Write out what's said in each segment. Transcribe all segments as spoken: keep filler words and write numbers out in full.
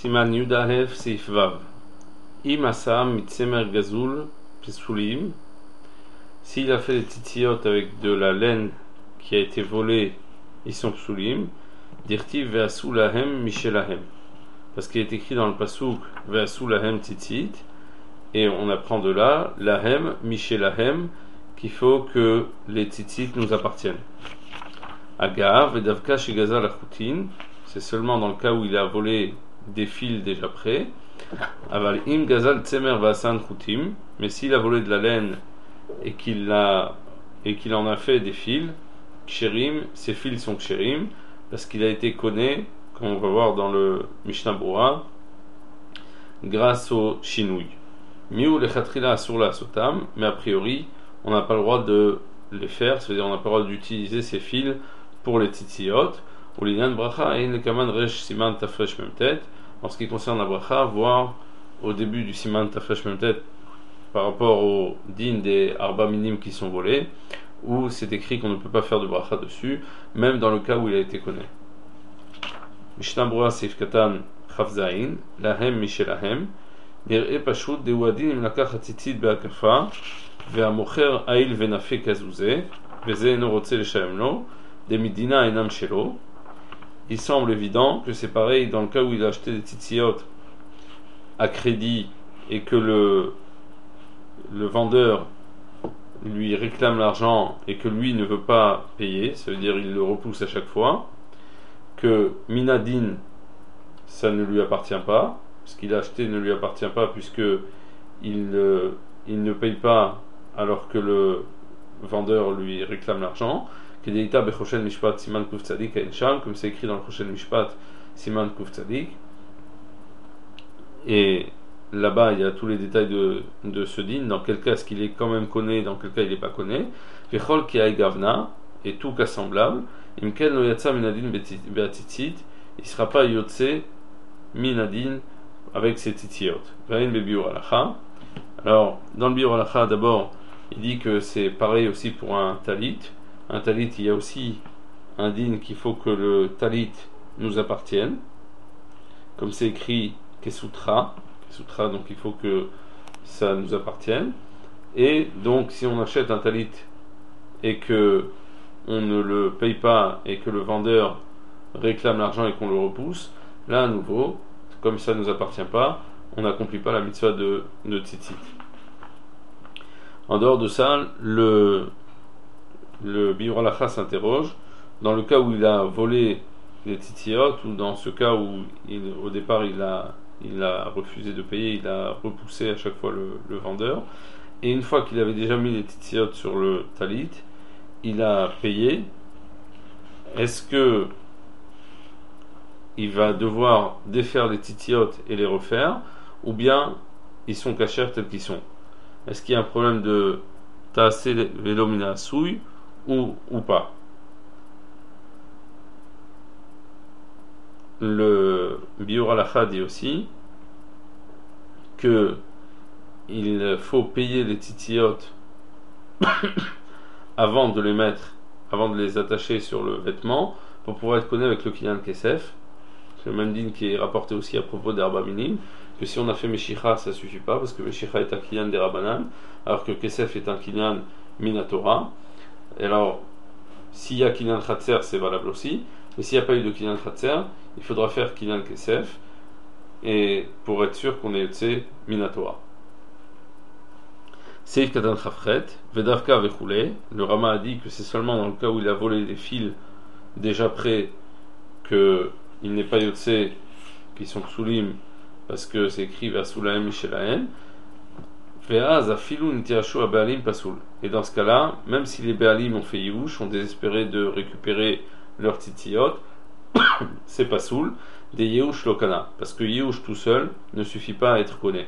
Siman Yudalev Seif Vav. Im Asam Mitsemer Gazul Pesulim. S'il a fait des titillot avec de la laine qui a été volée, ils sont psulim. Dirtiv Ve'asu Lahem Mishelahem. Parce qu'il est écrit dans le Pasuk Ve'asu Lahem Titit. Et on apprend de là, Lahem Mishelahem, qu'il faut que les titit nous appartiennent. Agav Vedavka Shigaza Lachutin. C'est seulement dans le cas où il a volé des fils déjà prêts. Aval im gazal tsemer vasan chutim, mais s'il a volé de la laine et qu'il a et qu'il en a fait des fils, ksherim, ces fils sont ksherim parce qu'il a été conné, comme on va voir dans le Mishnah Brura, grâce au shinouï. Miu lechatrila asur la sotam, mais a priori on n'a pas le droit de les faire, c'est-à-dire on n'a pas le droit d'utiliser ces fils pour les titiyot. Ou l'inyan bracha et le kaman resh siman tafresh memtet. En ce qui concerne la bracha, voir au début du siman tafresh memtet par rapport au din des arba minim qui sont volés, où c'est écrit qu'on ne peut pas faire de bracha dessus, même dans le cas où il a été connu. Mishnah Brura Seif Katan Chavzain, Lahem Mishelahem, Nir'e Pashut Dewadin Im Lakach Hatzitzit Be'akafa, Ve'amocher Ail Ve'nafe Kazuzeh, Ve'ze Eno Rotze Leshalem Lo, Demidina Enam Shelo. Il semble évident que c'est pareil dans le cas où il a acheté des titiyot à crédit et que le, le vendeur lui réclame l'argent et que lui ne veut pas payer, ça veut dire il le repousse à chaque fois, que Minadin, ça ne lui appartient pas, ce qu'il a acheté ne lui appartient pas puisque il, euh, il ne paye pas alors que le vendeur lui réclame l'argent. Comme c'est écrit dans le Choshen Mishpat Siman Kuf Tzadik. Et là-bas il y a tous les détails de, de ce din, dans quel cas est-ce qu'il est quand même connu, dans quel cas il n'est pas connu. Vechol ki hay gavna, et tout cas semblable. Imken lo yatsa minadin beatitzit, il ne sera pas yotse minadin avec ses titiyot. Vayin bebiur alacha. Alors dans le biur alacha d'abord il dit que c'est pareil aussi pour un talit. Un talit, il y a aussi un din qu'il faut que le talit nous appartienne, comme c'est écrit Kesutra, Kesutra, donc il faut que ça nous appartienne. Et donc, si on achète un talit et que on ne le paye pas et que le vendeur réclame l'argent et qu'on le repousse, là à nouveau, comme ça ne nous appartient pas, on n'accomplit pas la mitzvah de, de tzitzit. En dehors de ça, le Le Biur Halacha s'interroge dans le cas où il a volé les titiyot ou dans ce cas où il, au départ il a, il a refusé de payer, il a repoussé à chaque fois le, le vendeur, et une fois qu'il avait déjà mis les titiyot sur le talit, il a payé. Est-ce que il va devoir défaire les titiyot et les refaire, ou bien ils sont cachers tels qu'ils sont? Est-ce qu'il y a un problème de ta'aseh velo min ha'asui ou, ou pas? Le Biur Halacha dit aussi que il faut payer les titiyot avant de les mettre, avant de les attacher sur le vêtement pour pouvoir être connu avec le kinyan kesef. C'est le même din qui est rapporté aussi à propos des arba minim, que si on a fait meshicha ça suffit pas parce que meshicha est un kinyan des rabanan alors que kesef est un kinyan minatora. Et alors, s'il y a Kinyan Khatser, c'est valable aussi. Mais s'il n'y a pas eu de Kinyan Khatser, il faudra faire Kinyan Kesef, et pour être sûr qu'on est Yotse Minatora. Seif Katan Chafret, Vedavka Vechoulé. Le Rama a dit que c'est seulement dans le cas où il a volé des fils déjà prêts qu'il n'est pas Yotse, qui sont Psulim, parce que c'est écrit Vasulahem Mishelahem. Et dans ce cas-là, même si les Béalim ont fait Yéhouch, ont désespéré de récupérer leur titiyot, c'est pas soul, des Yéhouch Lokana, parce que Yéhouch tout seul ne suffit pas à être connu.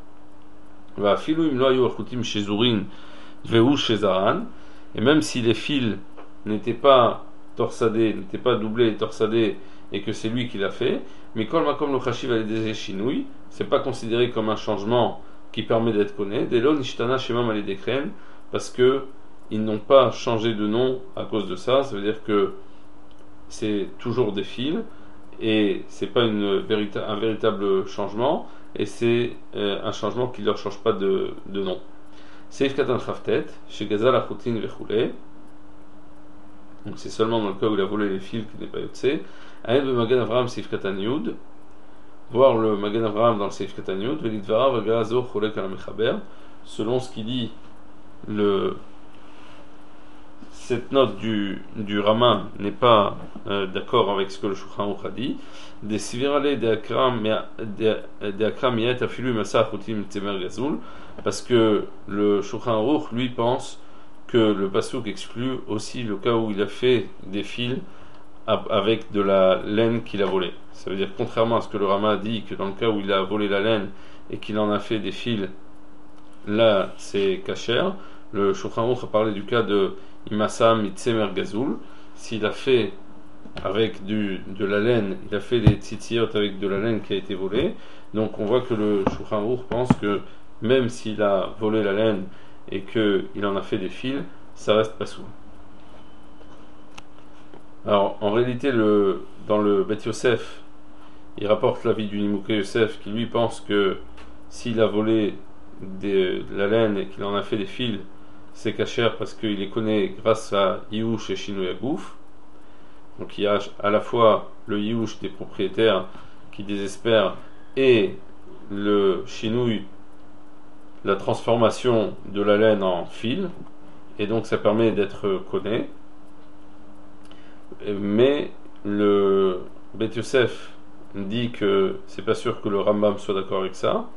Et même si les fils n'étaient pas torsadés, n'étaient pas doublés et torsadés, et que c'est lui qui l'a fait, mais Kol Makom Lo Chashiv Alideze Shinui, c'est pas considéré comme un changement qui permet d'être connu, dès l'on ishtana shemam alidekren, parce que ils n'ont pas changé de nom à cause de ça. Ça veut dire que c'est toujours des fils et c'est pas une vérita- un véritable changement, et c'est euh, un changement qui ne leur change pas de, de nom. Seif Katan Khaftet, chez Gazal Achotin Vechoulé, donc c'est seulement dans le cas où il a volé les fils qu'il n'est pas yotsé. Aïd be Magan Avraham Seif Katan Yud, voir le Magan Avraham dans le Seif Katan Yud, Velidvara Vagazo Cholek al Mechaber, selon ce qu'il dit le. Cette note du, du Rama n'est pas euh, d'accord avec ce que le Shulchan Aruch a dit. Des sivirale de akram yet afilu masach utim temer gazul, parce que le Shulchan Aruch lui pense que le pasuk exclut aussi le cas où il a fait des fils avec de la laine qu'il a volée. Ça veut dire, contrairement à ce que le Rama dit, que dans le cas où il a volé la laine et qu'il en a fait des fils, là c'est kasher. Le Shulchan Aruch a parlé du cas de Imasa Mitzemer Gazul, s'il a fait avec du, de la laine, il a fait des tzitziot avec de la laine qui a été volée, donc on voit que le Shulchan Aruch pense que même s'il a volé la laine et qu'il en a fait des fils, ça reste pas sourd. Alors en réalité, le, dans le Bet Yosef, il rapporte l'avis du Nimouké Yosef qui lui pense que s'il a volé des, de la laine et qu'il en a fait des fils, c'est kasher parce qu'il les connaît grâce à Yihush et Shinui Agouf. Donc il y a à la fois le Yihush des propriétaires qui désespèrent et le Shinui, la transformation de la laine en fil, et donc ça permet d'être connu. Mais le Bet Yosef dit que c'est pas sûr que le Rambam soit d'accord avec ça,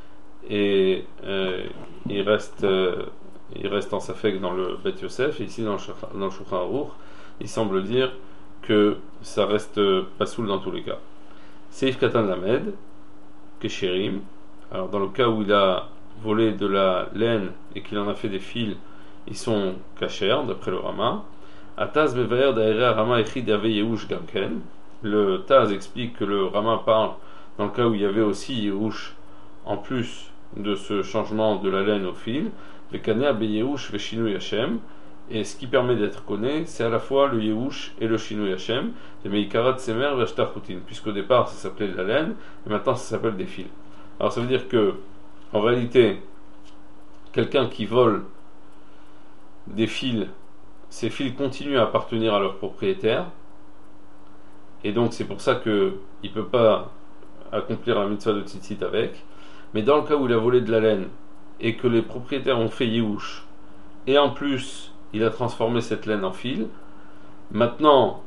et euh, il reste euh, il reste en safek dans le Bet Yosef, et ici dans le, dans le Shulchan Aruch, il semble dire que ça reste pas soul dans tous les cas. Seif Katan Lamed, Kesherim, alors dans le cas où il a volé de la laine et qu'il en a fait des fils, ils sont kasher, d'après le Rama. Ataz Bevaer Daera Rama Echid Yave Yehush Gamken. Le Taz explique que le Rama parle dans le cas où il y avait aussi Yehush, en plus de ce changement de la laine au fil, Vekania Be Yehush Veshinui Hashem. Et ce qui permet d'être connu, c'est à la fois le Yehush et le Shinui Hashem, le Meikarat Semer Vashtachutin, puisqu'au départ ça s'appelait de la laine, et maintenant ça s'appelle des fils. Alors ça veut dire que, en réalité, quelqu'un qui vole des fils, ces fils continuent à appartenir à leur propriétaire, et donc c'est pour ça qu'il ne peut pas accomplir la mitzvah de tzitzit avec. Mais dans le cas où il a volé de la laine, et que les propriétaires ont fait Yehush, et en plus il a transformé cette laine en fil, maintenant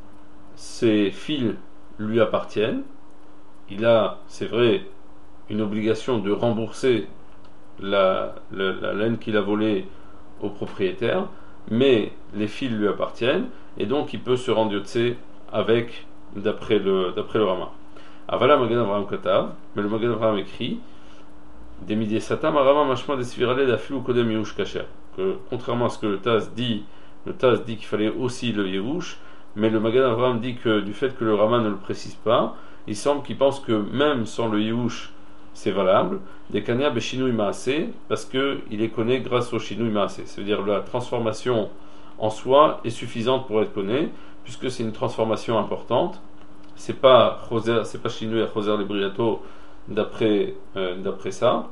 ces fils lui appartiennent, il a, c'est vrai, une obligation de rembourser la, la, la laine qu'il a volée au propriétaire, mais les fils lui appartiennent, et donc il peut se rendre yotse avec, d'après le, d'après le Rama. Avala Magan Avraham Katav, mais le Magan Avraham écrit des midé satam Rama machma des svirale d'afilou kodem yehush kasher, que contrairement à ce que le Taz dit, le Taz dit qu'il fallait aussi le yehush, mais le Magan Avraham dit que du fait que le Rama ne le précise pas, il semble qu'il pense que même sans le yehush c'est valable, des kanya beshinui maasé, parce qu'il est connu grâce au shinui maasé, c'est-à-dire la transformation en soi est suffisante pour être connu, puisque c'est une transformation importante. C'est pas Choser, c'est pas Shinui à Choser les Briato d'après euh, d'après ça.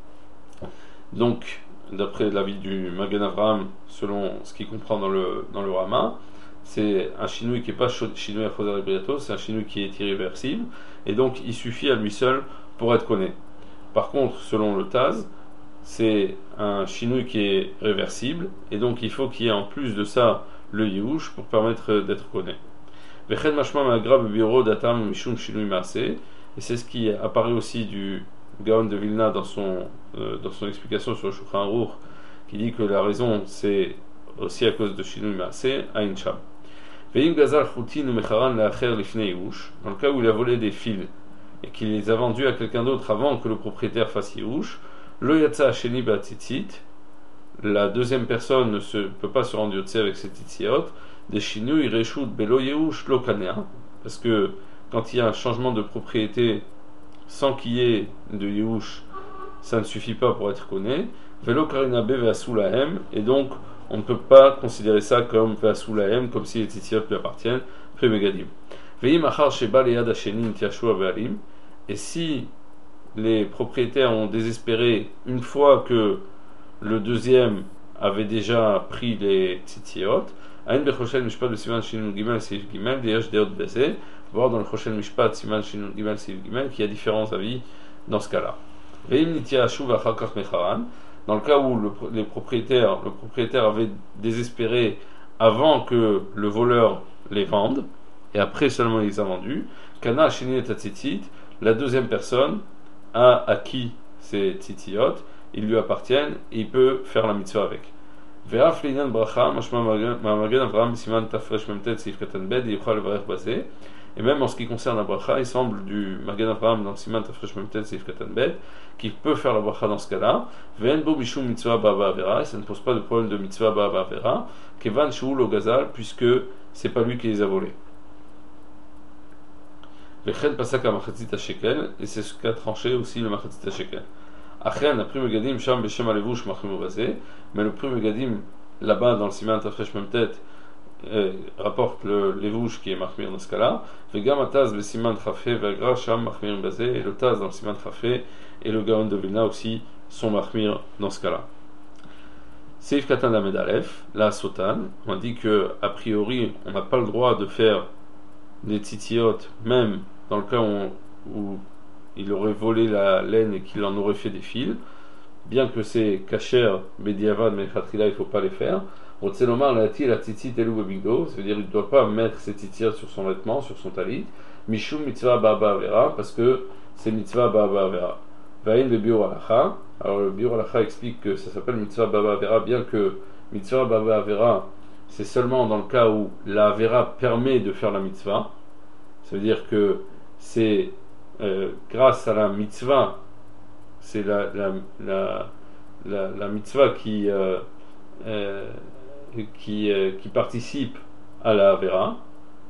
Donc d'après l'avis du Magan Avraham, selon ce qu'il comprend dans le dans le Rama, c'est un Shinui qui est pas Shinui à Choser les Briato, c'est un Shinui qui est irréversible, et donc il suffit à lui seul pour être connu. Par contre, selon le Taz, c'est un Shinui qui est réversible, et donc il faut qu'il y ait en plus de ça le Yehush pour permettre d'être connu. Vechen mashma ma'agra bebiro datam mishum shinui maaseh, et c'est ce qui apparaît aussi du Gaon de Vilna dans son euh, dans son explication sur le Shulchan Aruch, qui dit que la raison c'est aussi à cause de shinui maaseh ain sham. Veim gazal chutin umecharan la'acher lifnei yehush, dans le cas où il a volé des fils et qu'il les a vendus à quelqu'un d'autre avant que le propriétaire fasse yehush, lo yatsa sheni ba'tzitzit, la deuxième personne ne se, peut pas se rendre yotse avec ses titziot, des shinui reshut belo yehush lo kanea, parce que quand il y a un changement de propriété sans qu'il y ait de yehush, ça ne suffit pas pour être connu. Velo karina be ve'asulahem, et donc on ne peut pas considérer ça comme ve'asulahem, comme si les titziot lui appartiennent. Pré Megadim. Veim achar sheba leyad hasheni nitiashu habalim. Et si les propriétaires ont désespéré une fois que le deuxième avait déjà pris les tzitziot, Aïn bechoshen mishpat besiman shinun gimel seif gimel diyash deot bezeh, voir dans le choshen mishpat siman shinun gimel seif gimel qu'il y a différents avis dans ce cas-là. Veim nitiashu v'achakach mecharan. Dans le cas où le, les propriétaires, le propriétaire avait désespéré avant que le voleur les vende, et après seulement il les a vendus, Kana Hasheni et Tzitzit, la deuxième personne a acquis ces tzitziot, ils lui appartiennent et il peut faire la mitzvah avec. Ve'af l'inyan bracha, mashma ma'magen Avraham siman tafresh memtet seif katan bed, yichal levarech bazeh. Et même en ce qui concerne la bracha, il semble du Magen Avraham dans le siman tafresh memtet seif katan bed qu'il peut faire la bracha dans ce cas-là. Ve'en bo mishum mitzvah ba'ava avera, et ça ne pose pas de problème de mitzvah ba'ava avera, kevan shu lo gazal, puisque c'est pas lui qui les a volés. Vechen pasak à machatzit shekel, et c'est ce qu'a tranché aussi le machatzit shekel. Achen, après Megadim, Sham Beshem Alevush Machim Obazé, mais le premier Megadim, là-bas dans le Siman Tafresh Memtet, euh, rapporte le Levush qui est Machmir dans ce cas-là, Vegam Ataz Besiman Chafé, Vegra Sham Machmir Bazé, et le Taz dans le Siman Chafé, et le Gaon de Vilna aussi sont Machmir dans ce cas-là. Seif Katan Lamed Aleph, la Sotan, on dit que, a priori, on n'a pas le droit de faire des tzitziot, même dans le cas où, où il aurait volé la laine et qu'il en aurait fait des fils, bien que c'est kasher, bediavad, mais khatrila, il ne faut pas les faire. Rotselomar, la ti, la tzitzit, elou, bigdo, ça veut dire qu'il ne doit pas mettre ses tzitzit sur son vêtement, sur son talit. Mishum mitzvah ba'aba avera, parce que c'est mitzvah ba'aba avera. Vaïn le biur alacha. Alors le biur alacha explique que ça s'appelle mitzvah ba'aba avera, bien que mitzvah ba'aba avera, c'est seulement dans le cas où la avera permet de faire la mitzvah. Ça veut dire que c'est Euh, grâce à la mitzvah, c'est la, la, la, la, la mitzvah qui, euh, euh, qui, euh, qui participe à la Avera.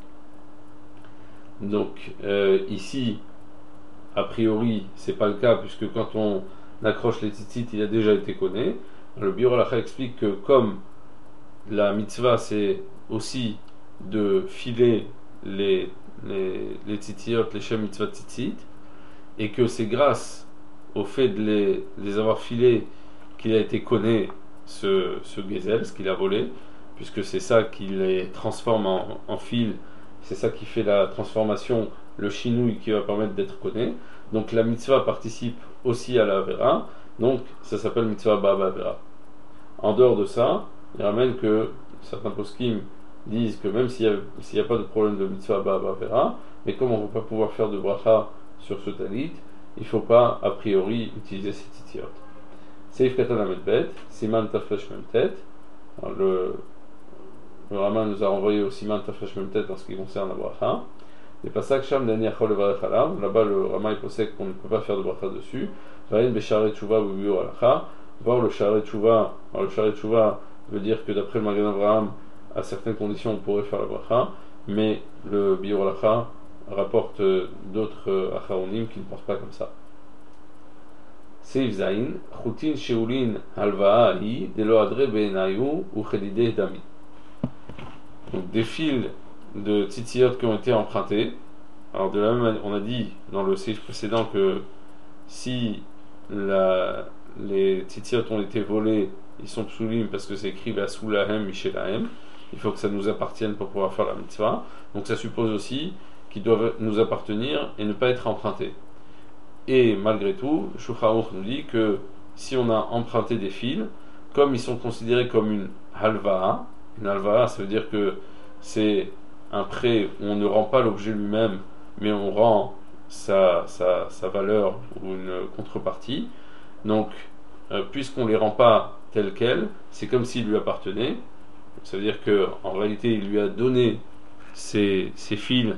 Donc euh, ici, a priori, c'est pas le cas, puisque quand on accroche les tzitzit, il a déjà été connu. Le Biur Halacha explique que comme la mitzvah, c'est aussi de filer les les, les tzitziot, les shem mitzvot tzitzit, et que c'est grâce au fait de les, les avoir filés qu'il a été connu ce, ce gezel, ce qu'il a volé, puisque c'est ça qui les transforme en, en fil, c'est ça qui fait la transformation, le chinouille qui va permettre d'être connu. Donc la mitzvah participe aussi à la avera, donc ça s'appelle mitzvah ba'ava avera. En dehors de ça, il ramène que certains poskim disent que même s'il n'y a, a pas de problème de mitzvah ba'ava avera, mais comme on ne va pas pouvoir faire de bracha sur ce talit, il ne faut pas a priori utiliser ces titiot. Seif katan amed bet, siman tafresh memtet. Le, le Rama nous a renvoyé au siman tafresh memtet en ce qui concerne la bracha. Les passages sham d'ani achol levarech alav. Là-bas, le Rama il possède qu'on ne peut pas faire de bracha dessus. Vaïn besharet tshuva b'biur alacha. Voir le sharet tshuva. Alors le sharet tshuva veut dire que d'après le Magen Avraham, à certaines conditions, on pourrait faire la bracha, mais le biur alacha rapporte d'autres acharonim qui ne pensent pas comme ça. Seif zain, chutin sheulin halva'a hi, delo adre be'enayu ou chelideh dami. Donc des fils de tzitziot qui ont été empruntés. Alors de la même manière, on a dit dans le seif précédent que si la, les tzitziot ont été volés, ils sont psulim parce que c'est écrit Vasou lahem mishelahem. Il faut que ça nous appartienne pour pouvoir faire la mitzvah. Donc ça suppose aussi qu'ils doivent nous appartenir et ne pas être empruntés. Et malgré tout, Shulchan Aruch nous dit que si on a emprunté des fils, comme ils sont considérés comme une halva'a, une halva'a ça veut dire que c'est un prêt où on ne rend pas l'objet lui-même, mais on rend sa, sa, sa valeur ou une contrepartie. Donc, euh, puisqu'on ne les rend pas tels quels, c'est comme s'ils lui appartenaient. Ça veut dire qu'en réalité, il lui a donné ses, ses fils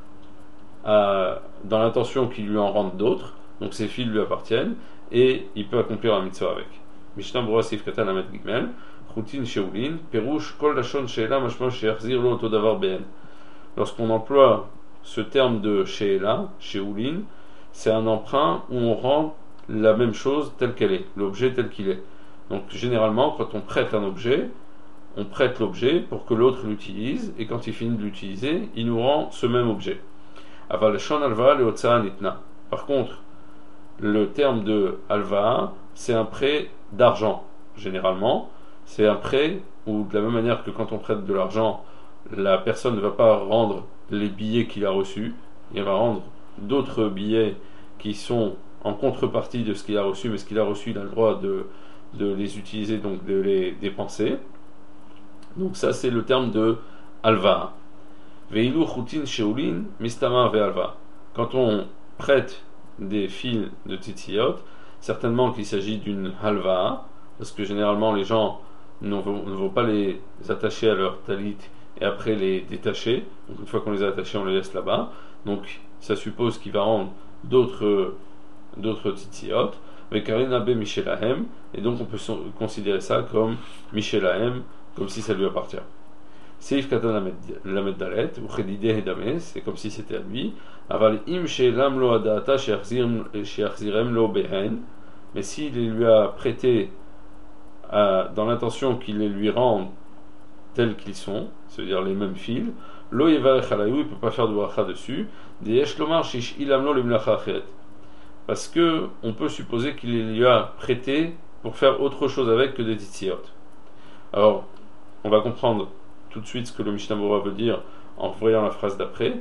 à, dans l'intention qu'il lui en rende d'autres. Donc ces fils lui appartiennent et il peut accomplir la mitzvah avec. Mishnah Brura Seif Katan Lamed Gimel, Chutin Sheulin, Perouche Kol Lashon Sheela Mashma Sheachzir Lo Oto Davar Ben. Lorsqu'on emploie ce terme de Sheela, Sheulin, c'est un emprunt où on rend la même chose telle qu'elle est, l'objet tel qu'il est. Donc généralement, quand on prête un objet, on prête l'objet pour que l'autre l'utilise, et quand il finit de l'utiliser, il nous rend ce même objet. Aval shon alva le hotza nitna. Par contre, le terme de alva, c'est un prêt d'argent, généralement. C'est un prêt où, de la même manière que quand on prête de l'argent, la personne ne va pas rendre les billets qu'il a reçus, il va rendre d'autres billets qui sont en contrepartie de ce qu'il a reçu, mais ce qu'il a reçu, il a le droit de, de les utiliser, donc de les dépenser. Donc ça, c'est le terme de alva. Veilu chutin sheulin mistama ve alva. Quand on prête des fils de tzitzit, certainement qu'il s'agit d'une halva, parce que généralement les gens ne vont, ne vont pas les attacher à leur talit et après les détacher. Donc une fois qu'on les a attachés, on les laisse là-bas. Donc ça suppose qu'il va rendre d'autres d'autres tzitziot, avec Karina B. Michelahem, et donc on peut considérer ça comme Michelahem, comme si ça lui appartient. Seif Katan Lamed Dalet, ou Chedide Hedame, c'est comme si c'était à lui. Aval Im Shelam Lo Adata Sheachzirem Lo Behen, mais s'il lui a prêté à, dans l'intention qu'il les lui rende tels qu'ils sont, c'est-à-dire les mêmes fils, Lo Yevarech Alayou, il ne peut pas faire de bracha dessus, Deyesh Lomar Shish Ilam Lo Limlacha Acheret. Parce que on peut supposer qu'il les lui a prêté pour faire autre chose avec que des tzitziot. Alors, on va comprendre tout de suite ce que le Mishnah Berurah veut dire en voyant la phrase d'après.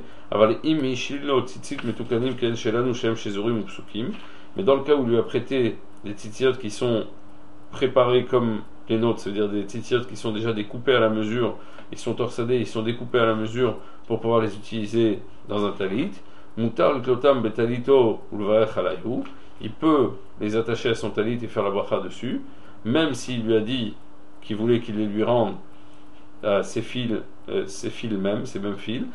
Mais dans le cas où il lui a prêté des tzitziot qui sont préparés comme les nôtres, c'est-à-dire des tzitziot qui sont déjà découpés à la mesure, ils sont torsadés, ils sont découpés à la mesure pour pouvoir les utiliser dans un talit, mutar l'klotam betalito ulvarech alayhu, il peut les attacher à son talit et faire la bracha dessus, même s'il lui a dit qu'il voulait qu'il les lui rende à ses fils, euh, ses fils mêmes, ces mêmes fils,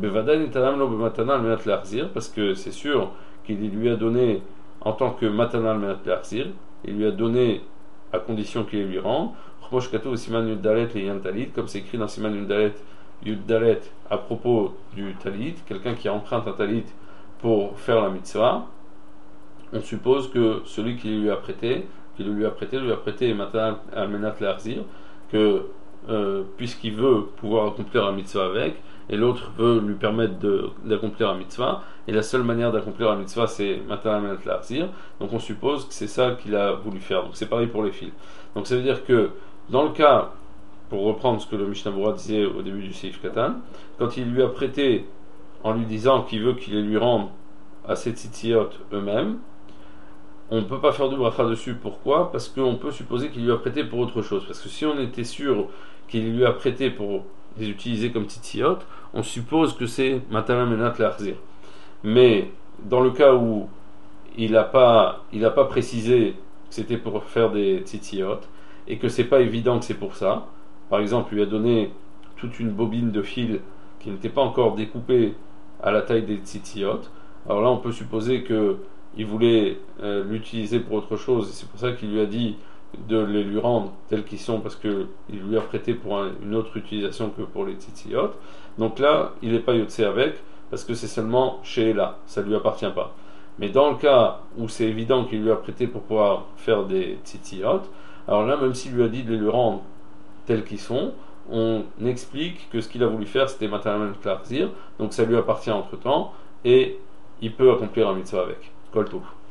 parce que c'est sûr qu'il lui a donné en tant que matanal menat l'arzir, il lui a donné à condition qu'il les lui rende, comme c'est écrit dans Siman Yuddalet Yuddalet à propos du talit, quelqu'un qui emprunte un talit pour faire la mitzvah, on suppose que celui qui lui a prêté, qui lui a prêté, lui a prêté matanal menat l'arzir, que Euh, puisqu'il veut pouvoir accomplir un mitzvah avec, et l'autre veut lui permettre de, d'accomplir un mitzvah, et la seule manière d'accomplir un mitzvah c'est matin menat l'arzir, donc on suppose que c'est ça qu'il a voulu faire. Donc c'est pareil pour les fils. Donc ça veut dire que dans le cas, pour reprendre ce que le Mishnah Berurah disait au début du Seif Katan, quand il lui a prêté en lui disant qu'il veut qu'il les lui rende à ses tzitziot eux-mêmes, on ne peut pas faire de bracha dessus. Pourquoi ? Parce qu'on peut supposer qu'il lui a prêté pour autre chose. Parce que si on était sûr qu'il lui a prêté pour les utiliser comme tzitziot, on suppose que c'est matana menat l'arzir. Mais dans le cas où il n'a pas, il n'a pas précisé que c'était pour faire des tzitziot et que c'est pas évident que c'est pour ça, par exemple, il lui a donné toute une bobine de fil qui n'était pas encore découpée à la taille des tzitziot, alors là on peut supposer que il voulait euh, l'utiliser pour autre chose, et c'est pour ça qu'il lui a dit de les lui rendre tels qu'ils sont, parce qu'il lui a prêté pour un, une autre utilisation que pour les tzitziot. Donc là, il n'est pas yotse avec, parce que c'est seulement chez Ela, ça ne lui appartient pas. Mais dans le cas où c'est évident qu'il lui a prêté pour pouvoir faire des tzitziot, alors là, même s'il lui a dit de les lui rendre tels qu'ils sont, on explique que ce qu'il a voulu faire, c'était matériellement l'arzir, donc ça lui appartient entre-temps, et il peut accomplir un mitzvah avec. Kol Tov.